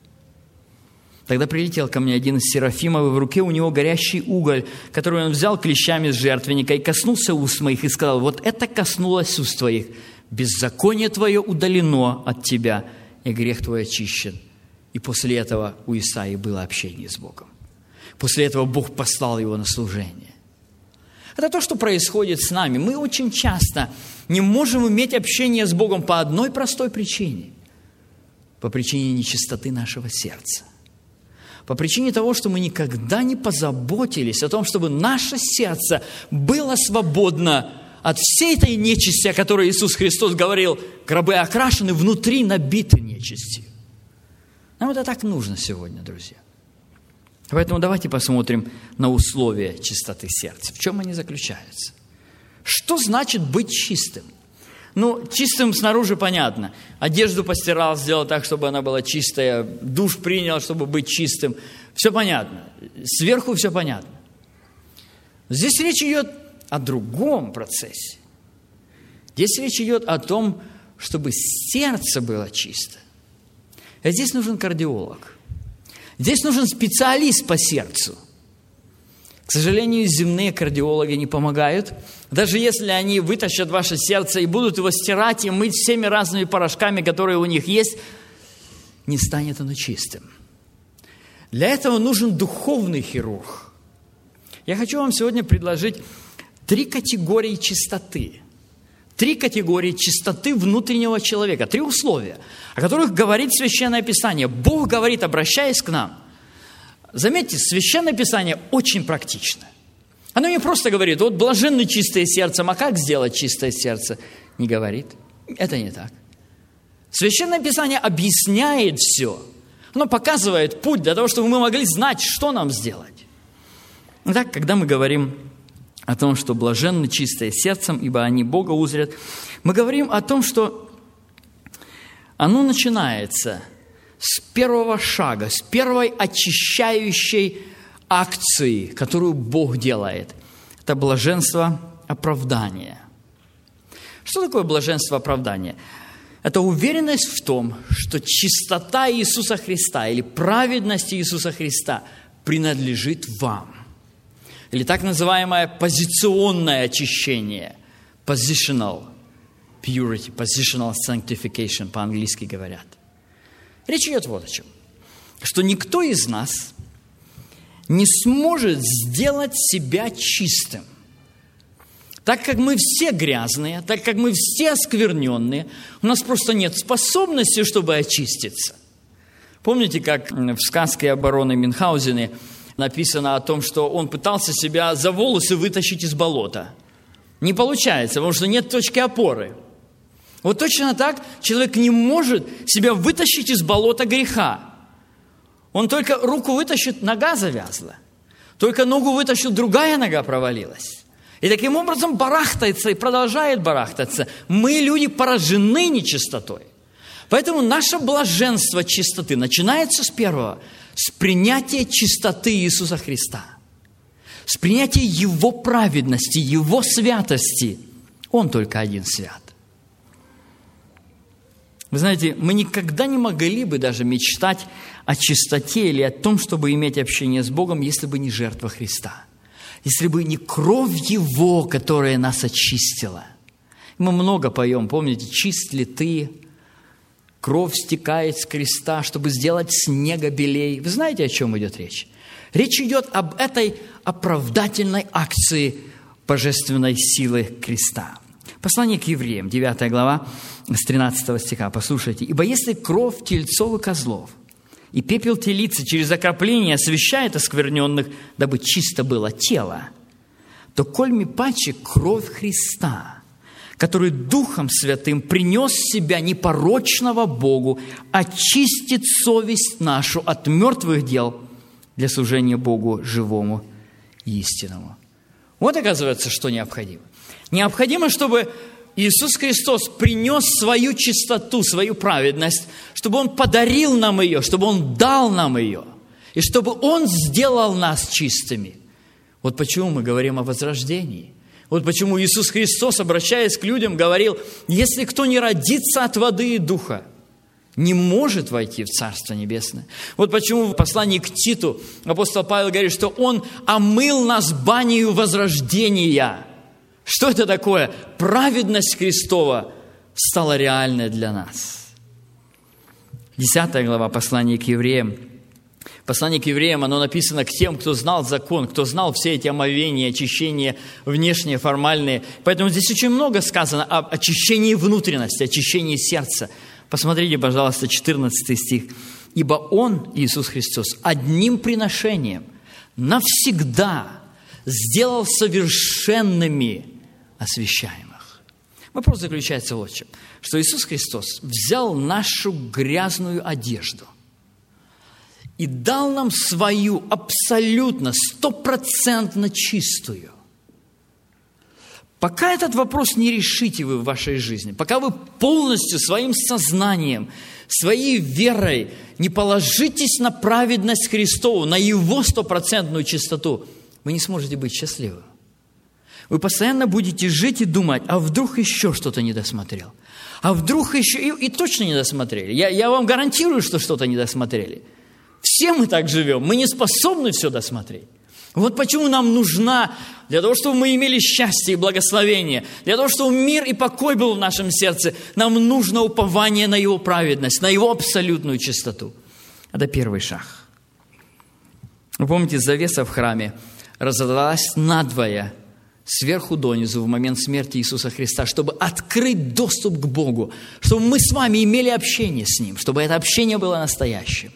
Тогда прилетел ко мне один из серафимов, и в руке у него горящий уголь, который он взял клещами с жертвенника, и коснулся уст моих, и сказал: вот это коснулось уст твоих, беззаконие твое удалено от тебя, и грех твой очищен. И после этого у Исаии было общение с Богом. После этого Бог послал его на служение. Это то, что происходит с нами. Мы очень часто не можем иметь общение с Богом по одной простой причине. По причине нечистоты нашего сердца. По причине того, что мы никогда не позаботились о том, чтобы наше сердце было свободно от всей этой нечисти, о которой Иисус Христос говорил: гробы окрашены, внутри набиты нечистью. Нам это так нужно сегодня, друзья. Поэтому давайте посмотрим на условия чистоты сердца. В чем они заключаются? Что значит быть чистым? Чистым снаружи понятно. Одежду постирал, сделал так, чтобы она была чистая. Душ принял, чтобы быть чистым. Все понятно. Сверху все понятно. Здесь речь идет о другом процессе. Здесь речь идет о том, чтобы сердце было чисто. А здесь нужен кардиолог. Здесь нужен специалист по сердцу. К сожалению, земные кардиологи не помогают. Даже если они вытащат ваше сердце и будут его стирать и мыть всеми разными порошками, которые у них есть, не станет оно чистым. Для этого нужен духовный хирург. Я хочу вам сегодня предложить 3 категории чистоты. 3 категории чистоты внутреннего человека. 3 условия, о которых говорит Священное Писание. Бог говорит, обращаясь к нам. Заметьте, Священное Писание очень практично. Оно не просто говорит, вот блаженны чистые сердцем, а как сделать чистое сердце? Не говорит. Это не так. Священное Писание объясняет все. Оно показывает путь для того, чтобы мы могли знать, что нам сделать. Итак, когда мы говорим о том, что блаженны чистые сердцем, ибо они Бога узрят, мы говорим о том, что оно начинается с первого шага, с первой очищающей акции, которую Бог делает. Это блаженство оправдания. Что такое блаженство оправдания? Это уверенность в том, что чистота Иисуса Христа или праведность Иисуса Христа принадлежит вам. Или так называемое позиционное очищение. Positional purity, positional sanctification по-английски говорят. Речь идет вот о чем. Что никто из нас не сможет сделать себя чистым. Так как мы все грязные, так как мы все оскверненные, у нас просто нет способности, чтобы очиститься. Помните, как в сказке о бароне Мюнхгаузене написано о том, что он пытался себя за волосы вытащить из болота? Не получается, потому что нет точки опоры. Вот точно так человек не может себя вытащить из болота греха. Он только руку вытащит, нога завязла. Только ногу вытащил, другая нога провалилась. И таким образом барахтается и продолжает барахтаться. Мы, люди, поражены нечистотой. Поэтому наше блаженство чистоты начинается с первого, с принятия чистоты Иисуса Христа. С принятия Его праведности, Его святости. Он только один свят. Вы знаете, мы никогда не могли бы даже мечтать о чистоте или о том, чтобы иметь общение с Богом, если бы не жертва Христа. Если бы не кровь Его, которая нас очистила. Мы много поем, помните, «Чист ли ты?» Кровь стекает с креста, чтобы сделать снега белей. Вы знаете, о чем идет речь? Речь идет об этой оправдательной акции божественной силы креста. Послание к евреям, 9 глава, с 13 стиха. Послушайте. «Ибо если кровь тельцов и козлов и пепел телицы через окропление освящает оскверненных, дабы чисто было тело, то коль ми паче кровь Христа, который Духом Святым принес себя непорочного Богу, очистит совесть нашу от мертвых дел для служения Богу живому и истинному». Вот, оказывается, что необходимо. Необходимо, чтобы Иисус Христос принес свою чистоту, свою праведность, чтобы Он подарил нам ее, чтобы Он дал нам ее, и чтобы Он сделал нас чистыми. Вот почему мы говорим о возрождении. Вот почему Иисус Христос, обращаясь к людям, говорил, если кто не родится от воды и духа, не может войти в Царство Небесное. Вот почему в послании к Титу апостол Павел говорит, что Он омыл нас банею возрождения. Что это такое? Праведность Христова стала реальной для нас. 10 глава послания к евреям. Послание к евреям, оно написано к тем, кто знал закон, кто знал все эти омовения, очищения внешние, формальные. Поэтому здесь очень много сказано об очищении внутренности, очищении сердца. Посмотрите, пожалуйста, 14 стих. «Ибо Он, Иисус Христос, одним приношением навсегда сделал совершенными освящаемых». Вопрос заключается вот в чем. Что Иисус Христос взял нашу грязную одежду и дал нам свою абсолютно, 100% чистую. Пока этот вопрос не решите вы в вашей жизни, пока вы полностью своим сознанием, своей верой не положитесь на праведность Христову, на Его 100% чистоту, вы не сможете быть счастливы. Вы постоянно будете жить и думать, а вдруг еще что-то не досмотрел? А вдруг еще... И точно не досмотрели. Я вам гарантирую, что что-то не досмотрели. Все мы так живем, мы не способны все досмотреть. Вот почему нам нужна, для того, чтобы мы имели счастье и благословение, для того, чтобы мир и покой был в нашем сердце, нам нужно упование на Его праведность, на Его абсолютную чистоту. Это первый шаг. Вы помните, завеса в храме разорвалась надвое, сверху донизу, в момент смерти Иисуса Христа, чтобы открыть доступ к Богу, чтобы мы с вами имели общение с Ним, чтобы это общение было настоящим.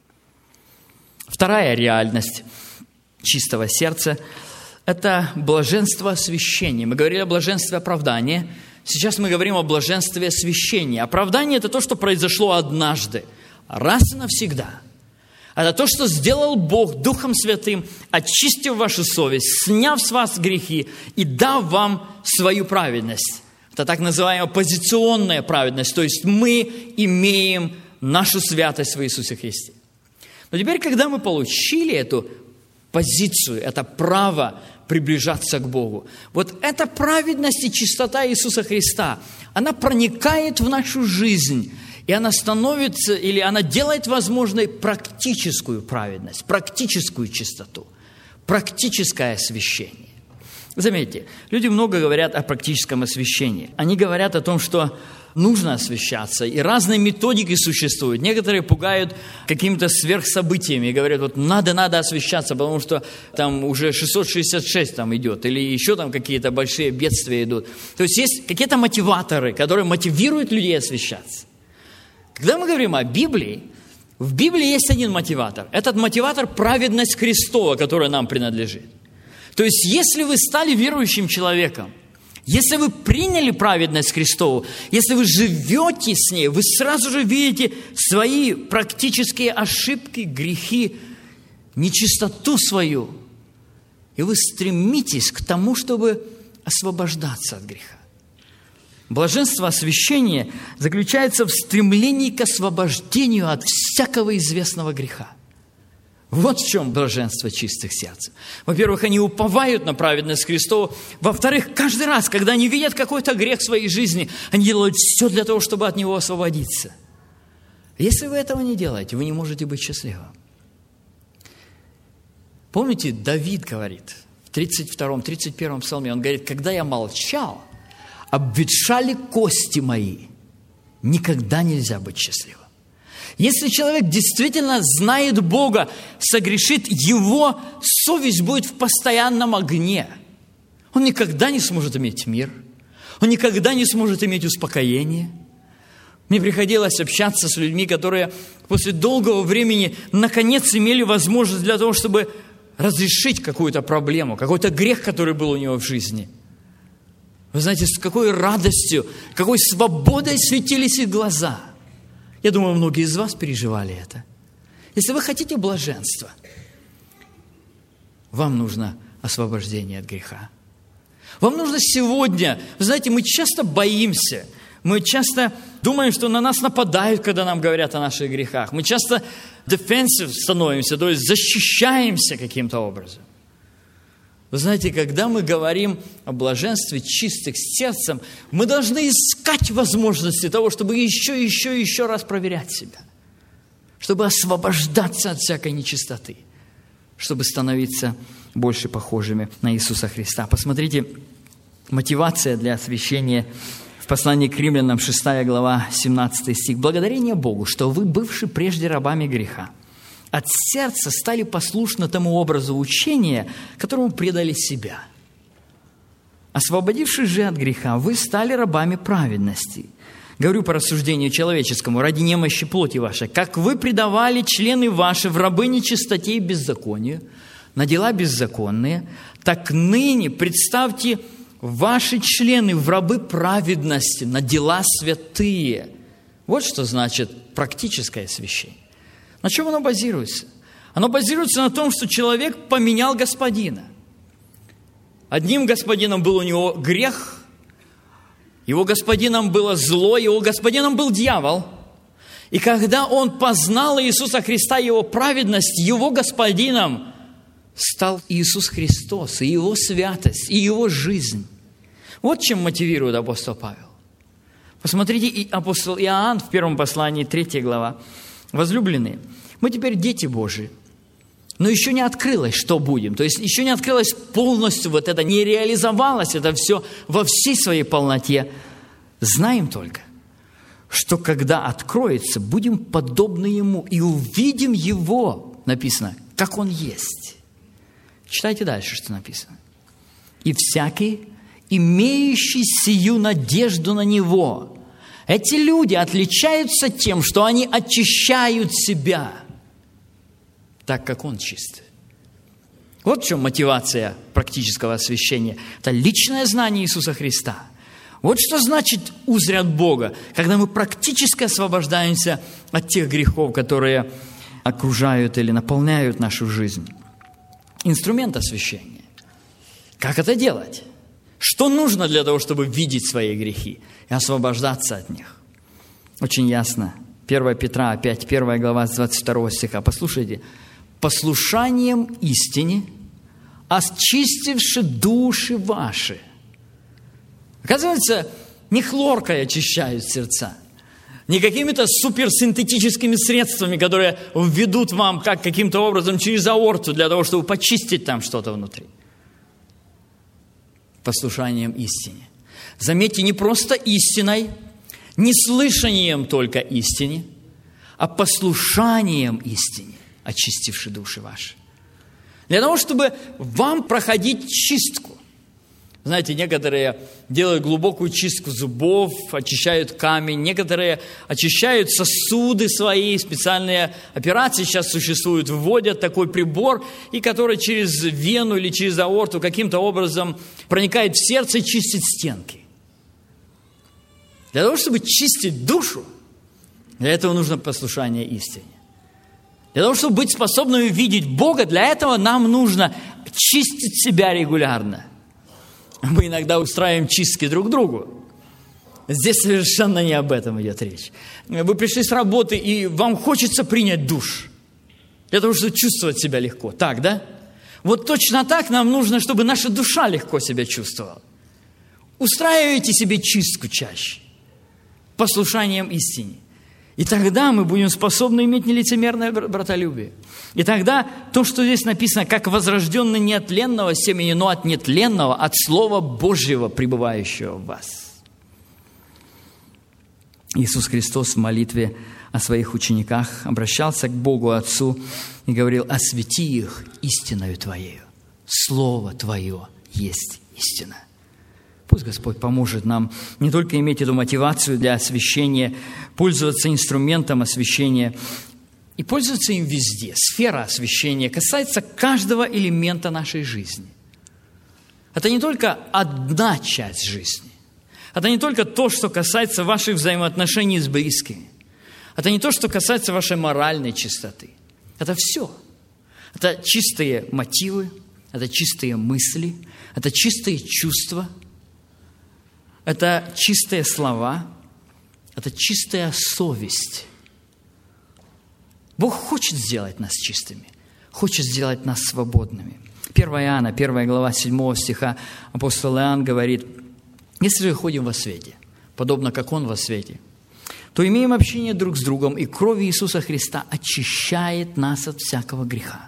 Вторая реальность чистого сердца – это блаженство освящения. Мы говорили о блаженстве оправдания. Сейчас мы говорим о блаженстве освящения. Оправдание – это то, что произошло однажды, раз и навсегда. Это то, что сделал Бог Духом Святым, очистив вашу совесть, сняв с вас грехи и дав вам свою праведность. Это так называемая позиционная праведность, то есть мы имеем нашу святость в Иисусе Христе. Но теперь, когда мы получили эту позицию, это право приближаться к Богу, вот эта праведность и чистота Иисуса Христа, она проникает в нашу жизнь, и она становится, или она делает возможной практическую праведность, практическую чистоту, практическое освящение. Заметьте, люди много говорят о практическом освящении. Они говорят о том, что нужно освящаться, и разные методики существуют. Некоторые пугают какими-то сверхсобытиями и говорят, вот надо освящаться, потому что там уже 666 там идет, или еще там какие-то большие бедствия идут. То есть есть какие-то мотиваторы, которые мотивируют людей освящаться. Когда мы говорим о Библии, в Библии есть один мотиватор. Этот мотиватор – праведность Христова, которая нам принадлежит. То есть, если вы стали верующим человеком, если вы приняли праведность Христову, если вы живете с ней, вы сразу же видите свои практические ошибки, грехи, нечистоту свою, и вы стремитесь к тому, чтобы освобождаться от греха. Блаженство освящения заключается в стремлении к освобождению от всякого известного греха. Вот в чем блаженство чистых сердцем. Во-первых, они уповают на праведность Христову. Во-вторых, каждый раз, когда они видят какой-то грех в своей жизни, они делают все для того, чтобы от него освободиться. Если вы этого не делаете, вы не можете быть счастливым. Помните, Давид говорит в 32-31 псалме, он говорит, когда я молчал, обветшали кости мои, никогда нельзя быть счастливым. Если человек действительно знает Бога, согрешит, его совесть будет в постоянном огне. Он никогда не сможет иметь мир, он никогда не сможет иметь успокоение. Мне приходилось общаться с людьми, которые после долгого времени наконец имели возможность для того, чтобы разрешить какую-то проблему, какой-то грех, который был у него в жизни. Вы знаете, с какой радостью, какой свободой светились их глаза. Я думаю, многие из вас переживали это. Если вы хотите блаженства, вам нужно освобождение от греха. Вам нужно сегодня, вы знаете, мы часто боимся, мы часто думаем, что на нас нападают, когда нам говорят о наших грехах. Мы часто defensive становимся, то есть защищаемся каким-то образом. Вы знаете, когда мы говорим о блаженстве чистых сердцем, мы должны искать возможности того, чтобы еще раз проверять себя, чтобы освобождаться от всякой нечистоты, чтобы становиться больше похожими на Иисуса Христа. Посмотрите, мотивация для освящения в послании к Римлянам, 6 глава, 17 стих. «Благодарение Богу, что вы, бывши прежде рабами греха, от сердца стали послушны тому образу учения, которому предали себя. Освободившись же от греха, вы стали рабами праведности. Говорю по рассуждению человеческому, ради немощи плоти вашей, как вы предавали члены ваши в рабы нечистоте и беззаконию, на дела беззаконные, так ныне представьте ваши члены в рабы праведности, на дела святые». Вот что значит практическое освящение. На чем оно базируется? Оно базируется на том, что человек поменял господина. Одним господином был у него грех, его господином было зло, его господином был дьявол. И когда он познал Иисуса Христа, его праведность, его господином стал Иисус Христос, и его святость, и его жизнь. Вот чем мотивирует апостол Павел. Посмотрите, и апостол Иоанн в первом послании, 3 глава. «Возлюбленные, мы теперь дети Божии, но еще не открылось, что будем. То есть еще не открылось полностью вот это, не реализовалось это все во всей своей полноте. Знаем только, что когда откроется, будем подобны Ему и увидим Его, написано, как Он есть. Читайте дальше, что написано. И всякий, имеющий сию надежду на Него. Эти люди отличаются тем, что они очищают себя, так как Он чист. Вот в чем мотивация практического освящения. Это личное знание Иисуса Христа. Вот что значит узрят Бога, когда мы практически освобождаемся от тех грехов, которые окружают или наполняют нашу жизнь. Инструмент освящения. Как это делать? Что нужно для того, чтобы видеть свои грехи и освобождаться от них? Очень ясно. 1 Петра, опять 1 глава с 22 стиха. Послушайте. «Послушанием истине, очистивши души ваши». Оказывается, не хлоркой очищают сердца, не какими-то суперсинтетическими средствами, которые введут вам как каким-то образом через аорту для того, чтобы почистить там что-то внутри. Послушанием истине. Заметьте, не просто истиной, не слышанием только истине, а послушанием истине, очистивши души ваши. Для того, чтобы вам проходить чистку. Знаете, некоторые делают глубокую чистку зубов, очищают камень, некоторые очищают сосуды свои, специальные операции сейчас существуют, вводят такой прибор, и который через вену или через аорту каким-то образом проникает в сердце и чистит стенки. Для того, чтобы чистить душу, для этого нужно послушание истине. Для того, чтобы быть способными видеть Бога, для этого нам нужно чистить себя регулярно. Мы иногда устраиваем чистки друг другу. Здесь совершенно не об этом идет речь. Вы пришли с работы, и вам хочется принять душ. Для того, чтобы чувствовать себя легко. Так, да? Вот точно так нам нужно, чтобы наша душа легко себя чувствовала. Устраивайте себе чистку чаще. Послушанием истине. И тогда мы будем способны иметь нелицемерное братолюбие. И тогда то, что здесь написано, как возрожденный не от тленного семени, но от нетленного, от Слова Божьего, пребывающего в вас. Иисус Христос в молитве о своих учениках обращался к Богу Отцу и говорил: «Освети их истиною Твоею, Слово Твое есть истина». Пусть Господь поможет нам не только иметь эту мотивацию для освящения, пользоваться инструментом освящения и пользоваться им везде. Сфера освящения касается каждого элемента нашей жизни. Это не только одна часть жизни. Это не только то, что касается ваших взаимоотношений с близкими. Это не то, что касается вашей моральной чистоты. Это все. Это чистые мотивы, это чистые мысли, это чистые чувства, это чистые слова, это чистая совесть. Бог хочет сделать нас чистыми, хочет сделать нас свободными. 1 Иоанна, 1 глава 7 стиха, апостол Иоанн говорит: «Если же ходим во свете, подобно как Он во свете, то имеем общение друг с другом, и кровь Иисуса Христа очищает нас от всякого греха».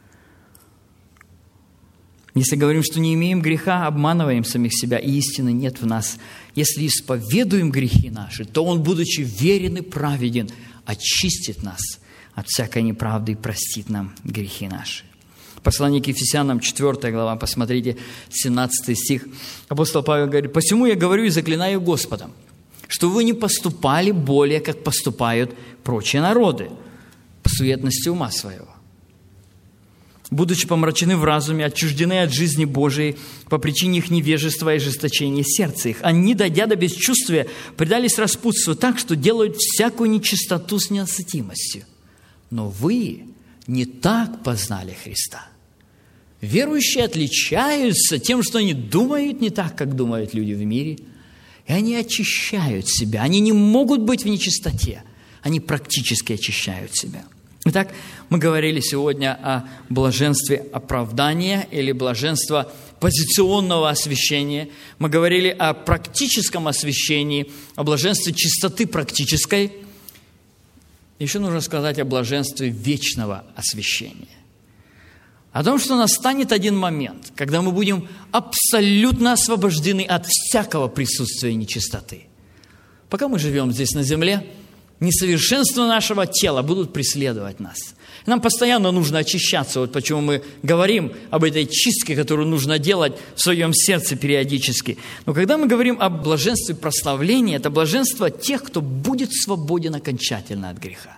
Если говорим, что не имеем греха, обманываем самих себя, и истины нет в нас. Если исповедуем грехи наши, то Он, будучи верен и праведен, очистит нас от всякой неправды и простит нам грехи наши. Послание к Ефесянам, 4 глава, посмотрите, 17 стих. Апостол Павел говорит: «Посему я говорю и заклинаю Господом, что вы не поступали более, как поступают прочие народы, по суетности ума своего, будучи помрачены в разуме, отчуждены от жизни Божией по причине их невежества и ожесточения сердца их. Они, дойдя до бесчувствия, предались распутству так, что делают всякую нечистоту с неосытимостью. Но вы не так познали Христа». Верующие отличаются тем, что они думают не так, как думают люди в мире, и они очищают себя. Они не могут быть в нечистоте, они практически очищают себя. Итак, мы говорили сегодня о блаженстве оправдания или блаженства позиционного освящения. Мы говорили о практическом освящении, о блаженстве чистоты практической. Еще нужно сказать о блаженстве вечного освящения. о том, что настанет один момент, когда мы будем абсолютно освобождены от всякого присутствия нечистоты. Пока мы живем здесь на земле, несовершенства нашего тела будут преследовать нас. Нам постоянно нужно очищаться. Вот почему мы говорим об этой чистке, которую нужно делать в своем сердце периодически. Но когда мы говорим о блаженстве прославления, это блаженство тех, кто будет свободен окончательно от греха.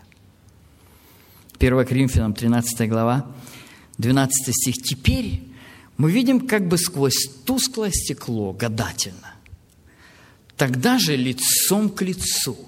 1 Коринфянам 13 глава, 12 стих. «Теперь мы видим как бы сквозь тусклое стекло, гадательно. Тогда же лицом к лицу.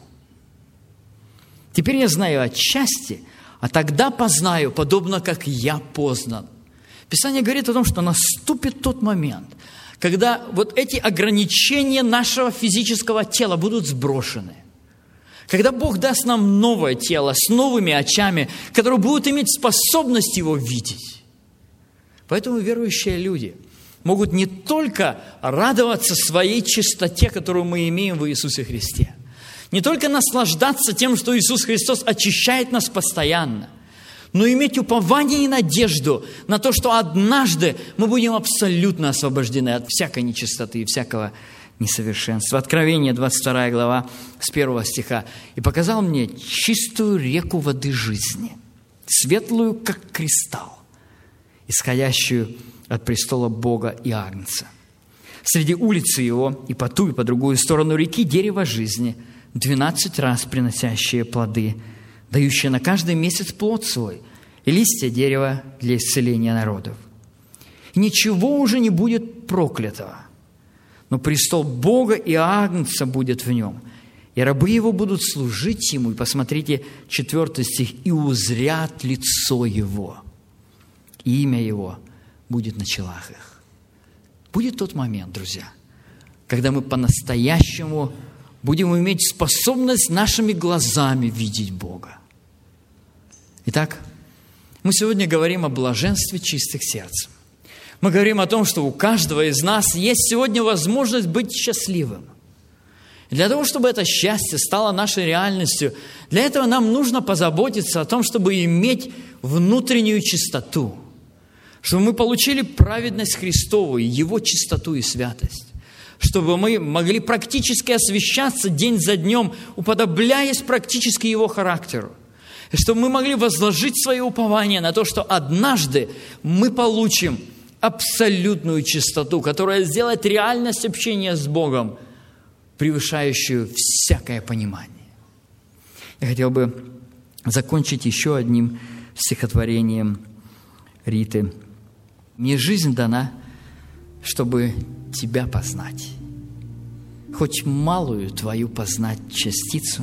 Теперь я знаю отчасти, а тогда познаю, подобно как я познан». Писание говорит о том, что наступит тот момент, когда вот эти ограничения нашего физического тела будут сброшены. Когда Бог даст нам новое тело с новыми очами, которые будут иметь способность его видеть. Поэтому верующие люди могут не только радоваться своей чистоте, которую мы имеем в Иисусе Христе, не только наслаждаться тем, что Иисус Христос очищает нас постоянно, но иметь упование и надежду на то, что однажды мы будем абсолютно освобождены от всякой нечистоты и всякого несовершенства. Откровение, 22 глава, с 1 стиха. «И показал мне чистую реку воды жизни, светлую, как кристалл, исходящую от престола Бога и Агнца. Среди улицы его и по ту, и по другую сторону реки дерево жизни, 12 раз приносящее плоды, дающее на каждый месяц плод свой, и листья дерева для исцеления народов. И ничего уже не будет проклятого, но престол Бога и Агнца будет в нем, и рабы его будут служить ему». И посмотрите, 4 стих. «И узрят лицо его, и имя его будет на челах их». Будет тот момент, друзья, когда мы по-настоящему будем иметь способность нашими глазами видеть Бога. Итак, мы сегодня говорим о блаженстве чистых сердцем. Мы говорим о том, что у каждого из нас есть сегодня возможность быть счастливым. И для того, чтобы это счастье стало нашей реальностью, для этого нам нужно позаботиться о том, чтобы иметь внутреннюю чистоту, чтобы мы получили праведность Христову, Его чистоту и святость, чтобы мы могли практически освящаться день за днем, уподобляясь практически Его характеру, и чтобы мы могли возложить свое упование на то, что однажды мы получим абсолютную чистоту, которая сделает реальность общения с Богом, превышающую всякое понимание. Я хотел бы закончить еще одним стихотворением Риты. «Мне жизнь дана, чтобы Тебя познать, хоть малую Твою познать частицу.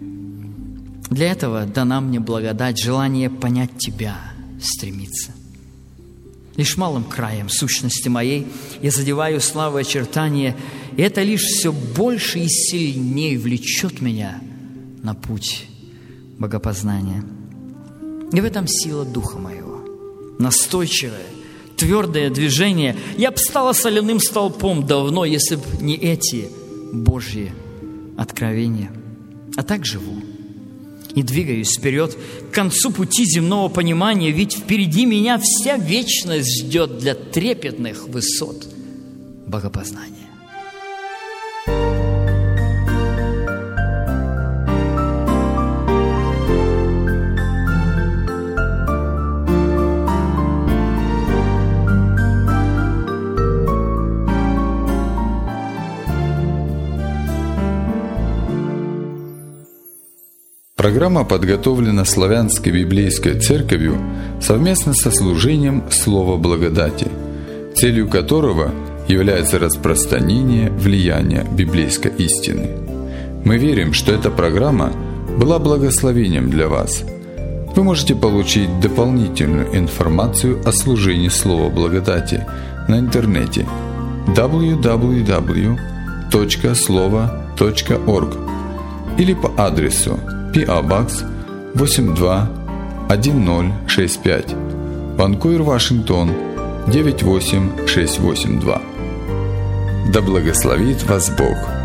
Для этого дана мне благодать, желание понять Тебя стремиться. Лишь малым краем сущности моей я задеваю славы очертания, и это лишь все больше и сильнее влечет меня на путь богопознания. И в этом сила духа моего, настойчивое, твердое движение. Я б стала соляным столпом давно, если б не эти Божьи откровения. А так живу и двигаюсь вперед к концу пути земного понимания, ведь впереди меня вся вечность ждет для трепетных высот богопознания». Программа подготовлена Славянской библейской церковью совместно со служением «Слово благодати», целью которого является распространение влияния библейской истины. Мы верим, что эта программа была благословением для вас. Вы можете получить дополнительную информацию о служении «Слова благодати» на интернете www.slovo.org или по адресу P.A. Box 821065, Ванкувер, Вашингтон 98682. Да благословит вас Бог!